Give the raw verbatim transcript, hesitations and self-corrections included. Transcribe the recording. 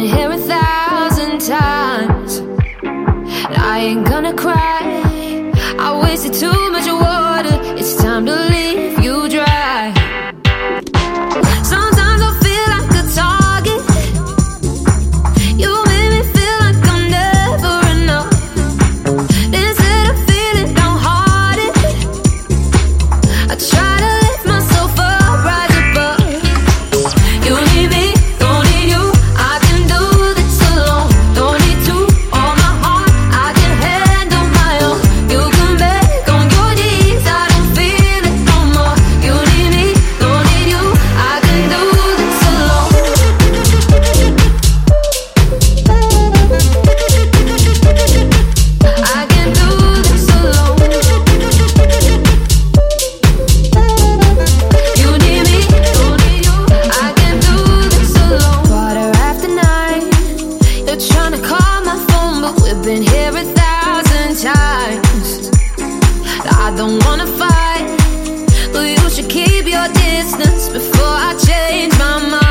here a thousand times. I ain't gonna cry. I wasted too much water. It's time to leave you dry. Sometimes I feel like a target. You make me feel like I'm never enough. Instead of feeling downhearted, I try to lift myself up, rise above. You need me, don't need you. I can do this alone. Don't need to, all my heart, I can handle my own. You can beg on your knees, I don't feel it no more. You need me, don't need you. I can do this alone. I can do this alone. You need me, don't need you. I can do this alone. Quarter after nine, you're trying to call my phone, but we've been here a thousand times. I don't wanna fight, but you should keep your distance before I change my mind.